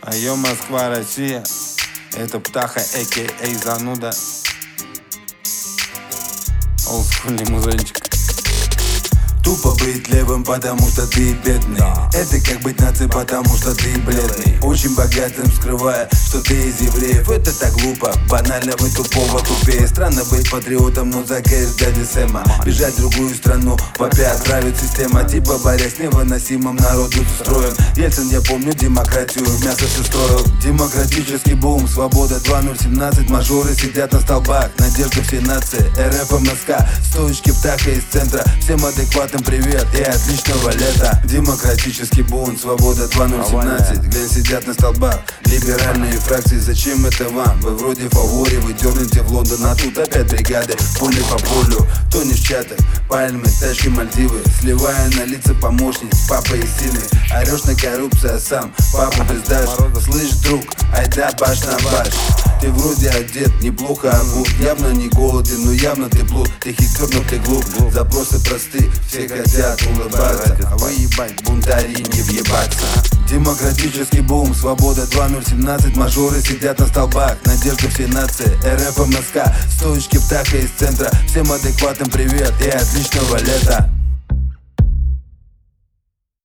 Айо, Москва, Россия. Это Птаха, а.к.а. Зануда. Олдскульный музончик. Тупо быть левым, потому что ты бедный. Это как быть нацией, потому что ты бледный. Очень богатым, скрывая, что ты из евреев. Это так глупо, банально, вы тупого тупее. Странно быть патриотом, но за кэш дяди Сэма. Бежать в другую страну, вопя отправит система. Типа борясь с невыносимым народу с строем. Ельцин, я помню, демократию в мясо все строил. Демократический бум, свобода 2017. Мажоры сидят на столбах, надежда всей нации. РФ, МСК, стоечки Птаха из центра. Всем адекватным привет и отличного лета. Демократический бунт, свобода 2017. Глянь, сидят на столбах либеральные фракции. Зачем это вам? Вы вроде в фаворе, вы дернете в Лондон, а тут опять бригады. Пули по полю, тонешь в чатах, пальмы, тачки, Мальдивы. Сливая на лица помощниц, папа и сильный. Орешь на коррупцию, а сам папу ты сдашь. Слышь, друг, айда баш на баш. Ты вроде одет, неплохо обут. Явно не голоден, но явно ты плут. Ты хитер, но ты глуп. Запросы просты, все хотят улыбаться, а вы, ебать, бунтари, не въебаться. Демократический бум, свобода 2017. Мажоры сидят на столбах, надежда всей нации. РФ, МСК, стоечки Птаха из центра. Всем адекватным привет и отличного лета.